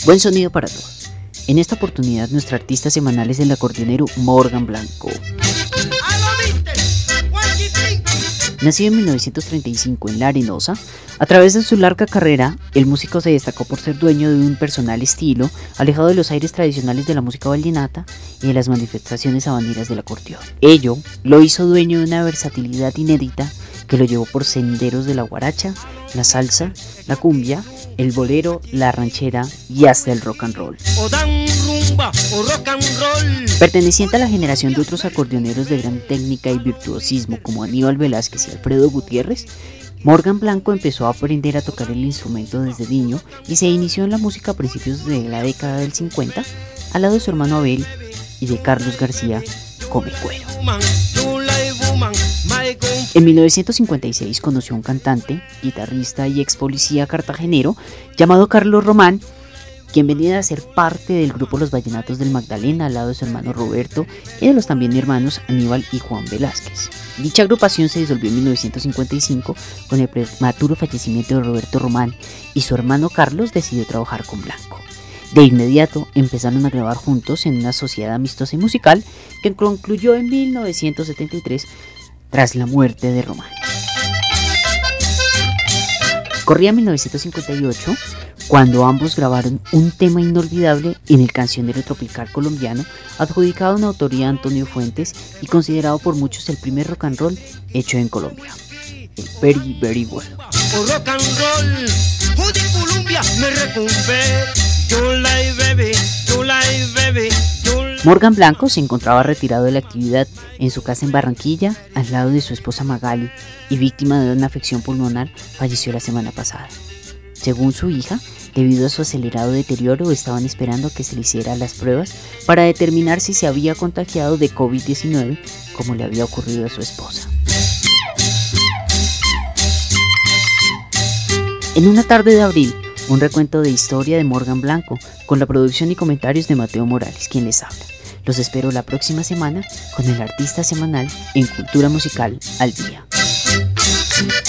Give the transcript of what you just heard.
Buen sonido para todos. En esta oportunidad nuestro artista semanal es el acordeonero Morgan Blanco. Nacido en 1935 en La Arenosa, a través de su larga carrera, el músico se destacó por ser dueño de un personal estilo, alejado de los aires tradicionales de la música vallenata y de las manifestaciones habaneras del acordeón. Ello lo hizo dueño de una versatilidad inédita que lo llevó por senderos de la guaracha, la salsa, la cumbia, el bolero, la ranchera y hasta el rock and roll. Perteneciente a la generación de otros acordeoneros de gran técnica y virtuosismo como Aníbal Velázquez y Alfredo Gutiérrez, Morgan Blanco empezó a aprender a tocar el instrumento desde niño y se inició en la música a principios de la década del 50, al lado de su hermano Abel y de Carlos García Come Cuero. En 1956 conoció a un cantante, guitarrista y ex policía cartagenero llamado Carlos Román, quien venía a ser parte del grupo Los Vallenatos del Magdalena al lado de su hermano Roberto y de los también hermanos Aníbal y Juan Velázquez. Dicha agrupación se disolvió en 1955 con el prematuro fallecimiento de Roberto Román y su hermano Carlos decidió trabajar con Blanco. De inmediato empezaron a grabar juntos en una sociedad amistosa y musical que concluyó en 1973 tras la muerte de Román. Corría 1958 cuando ambos grabaron un tema inolvidable en el cancionero tropical colombiano, adjudicado en autoría de Antonio Fuentes y considerado por muchos el primer rock and roll hecho en Colombia, el Very Very Well. Rock and roll, Colombia me recumbe, yo like baby, yo like baby. Morgan Blanco se encontraba retirado de la actividad en su casa en Barranquilla, al lado de su esposa Magali, y víctima de una afección pulmonar, falleció la semana pasada. Según su hija, debido a su acelerado deterioro, estaban esperando que se le hicieran las pruebas para determinar si se había contagiado de COVID-19, como le había ocurrido a su esposa. En una tarde de abril, un recuento de historia de Morgan Blanco, con la producción y comentarios de Mateo Morales, quien les habla. Los espero la próxima semana con el artista semanal en Cultura Musical al Día.